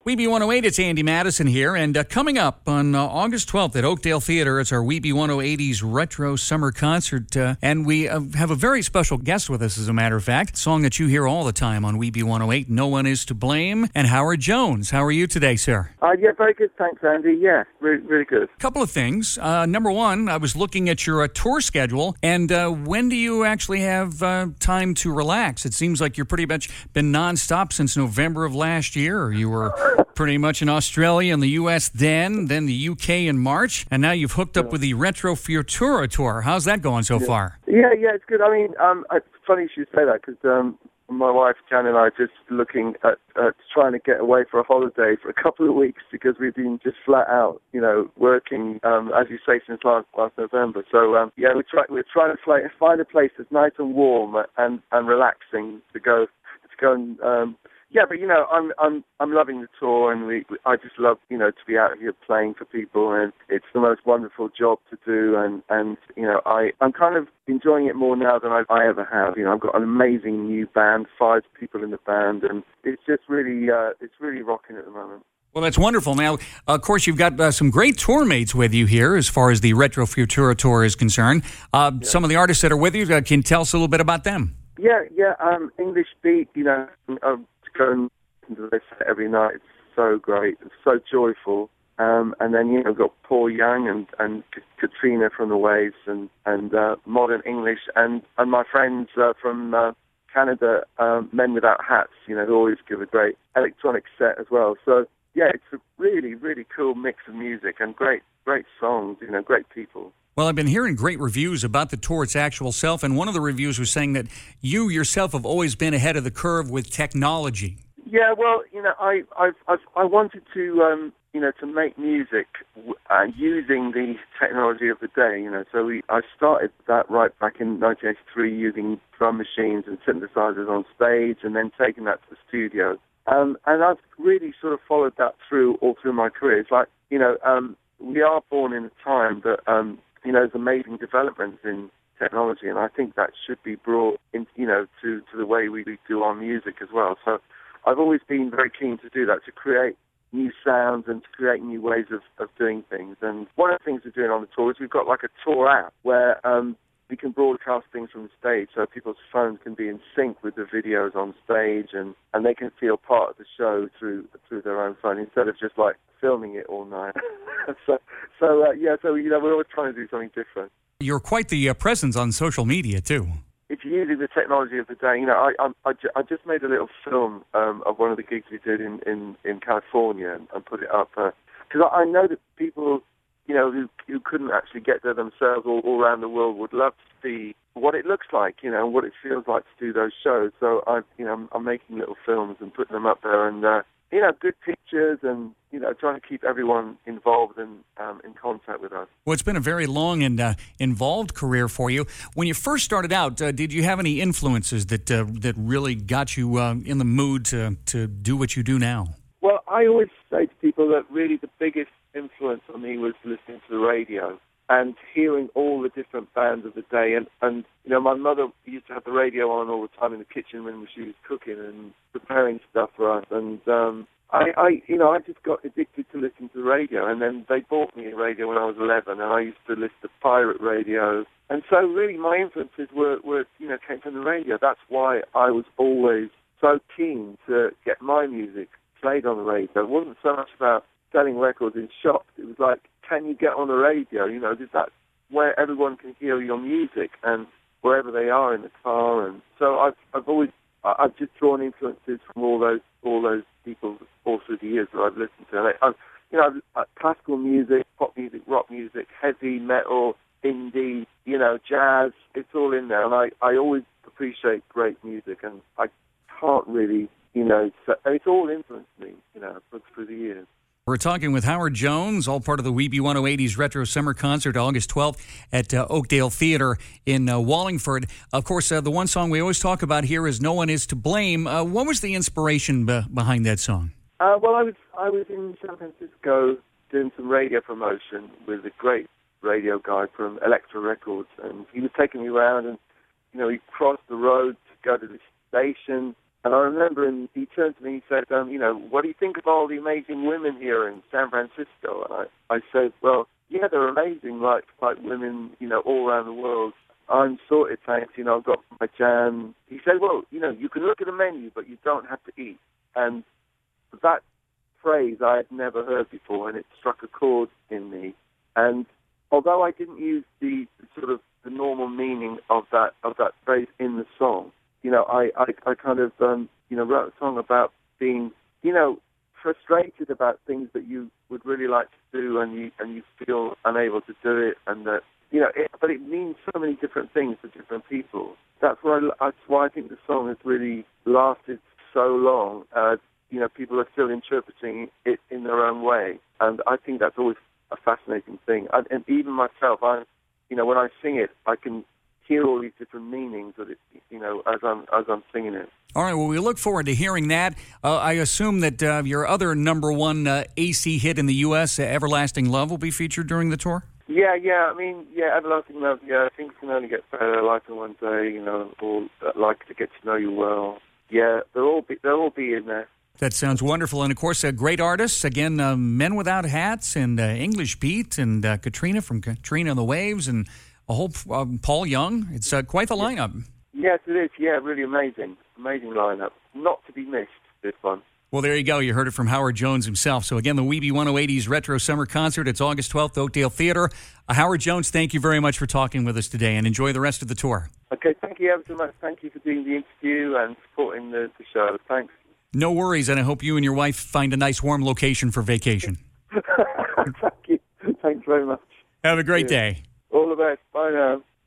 Weeby 108, it's Andy Madison here, and coming up on August 12th at Oakdale Theater, it's our Weeby 180's Retro Summer Concert, and we have a very special guest with us, as a matter of fact, a song that you hear all the time on Weeby 108, No One Is to Blame, and Howard Jones. How are you today, sir? Yeah, very good, thanks, Andy. Yeah, really good. Couple of things. Number one, I was looking at your tour schedule, and when do you actually have time to relax? It seems like you're pretty much been nonstop since November of last year. You were pretty much in Australia and the U.S. then the U.K. in March, and now you've hooked up with the Retro Futura tour. How's that going so far? Yeah, it's good. I mean, it's funny you should say that because my wife, Jan, and I are just looking at trying to get away for a holiday for a couple of weeks because we've been just flat out, working, as you say, since last November. So, we're trying to find a place that's nice and warm and relaxing to go and, I'm loving the tour, and I just love, to be out here playing for people, and it's the most wonderful job to do, and I'm kind of enjoying it more now than I ever have. I've got an amazing new band, 5 people in the band, and it's just really rocking at the moment. Well, that's wonderful. Now, of course, you've got some great tour mates with you here as far as the Retro Futura tour is concerned. Some of the artists that are with you, can you tell us a little bit about them? Yeah. English Beat, go and listen to this every night. It's so great. It's so joyful. And then, we've got Paul Young and Katrina from the Waves and Modern English and my friends from Canada, Men Without Hats, who always give a great electronic set as well. So, yeah, it's a really, really cool mix of music and great songs, great people. Well, I've been hearing great reviews about the tour, its actual self, and one of the reviews was saying that you yourself have always been ahead of the curve with technology. Yeah, well, I wanted to, to make music using the technology of the day, So I started that right back in 1983 using drum machines and synthesizers on stage, and then taking that to the studio. And I've really sort of followed that all through my career. It's like, we are born in a time that there's amazing developments in technology, and I think that should be brought in, to the way we do our music as well. So I've always been very keen to do that, to create new sounds and to create new ways of doing things. And one of the things we're doing on the tour is we've got like a tour app where we can broadcast things from the stage, so people's phones can be in sync with the videos on stage, and they can feel part of the show through their own phone instead of just like filming it all night. So we're always trying to do something different. You're quite the presence on social media too. If you're using the technology of the day, I just made a little film of one of the gigs we did in California and put it up because I know that people, who couldn't actually get there themselves all around the world would love to see what it looks like, and what it feels like to do those shows. So I'm making little films and putting them up there, and good pictures, and trying to keep everyone involved and in contact with us. Well, it's been a very long and involved career for you. When you first started out, did you have any influences that really got you in the mood to do what you do now? Well, I always say to people that really the biggest influence on me was listening to the radio and hearing all the different bands of the day. And my mother used to have the radio on all the time in the kitchen when she was cooking and preparing stuff for us. And I just got addicted to listening to the radio. And then they bought me a radio when I was 11, and I used to listen to pirate radio. And so really my influences were came from the radio. That's why I was always so keen to get my music played on the radio. It wasn't so much about selling records in shops. It was like, can you get on the radio? That's where everyone can hear your music, and wherever they are in the car. And so I've just drawn influences from all those people all through the years that I've listened to. Classical music, pop music, rock music, heavy metal, indie, jazz. It's all in there, and I always appreciate great music, and I can't really, it's all influenced me, through the years. We're talking with Howard Jones, all part of the Weeby 180's Retro Summer Concert, August 12th at Oakdale Theater in Wallingford. Of course, the one song we always talk about here is No One Is to Blame. What was the inspiration behind that song? Well, I was in San Francisco doing some radio promotion with a great radio guy from Elektra Records, and he was taking me around, and he crossed the road to go to the station, And I remember he turned to me and he said, what do you think of all the amazing women here in San Francisco? And I said, well, yeah, they're amazing, like women, all around the world. I'm sorted, thanks, I've got my jam. He said, well, you can look at the menu, but you don't have to eat. And that phrase I had never heard before, and it struck a chord in me. And although I didn't use the sort of the normal meaning of that phrase in the song, I kind of wrote a song about being frustrated about things that you would really like to do, and you feel unable to do it, and that but it means so many different things to different people. That's why I think the song has really lasted so long. People are still interpreting it in their own way, and I think that's always a fascinating thing. And even myself, when I sing it, I can hear all these different meanings of it, as I'm singing it. All right, well, we look forward to hearing that. I assume that your other number one AC hit in the U.S., Everlasting Love, will be featured during the tour? Yeah, Everlasting Love, things can only get better, like it one day, or like to get to know you well. Yeah, they'll all be in there. That sounds wonderful. And, of course, great artists. Again, Men Without Hats and English Pete and Katrina from Katrina and the Waves and a whole Paul Young. It's quite the lineup. Yes, it is. Yeah, really amazing. Amazing lineup. Not to be missed, this one. Well, there you go. You heard it from Howard Jones himself. So, again, the Weeby 180s Retro Summer Concert. It's August 12th, Oakdale Theater. Howard Jones, thank you very much for talking with us today, and enjoy the rest of the tour. Okay, thank you ever so much. Thank you for doing the interview and supporting the show. Thanks. No worries, and I hope you and your wife find a nice, warm location for vacation. Thank you. Thanks very much. Have a great day. All the best. Bye now.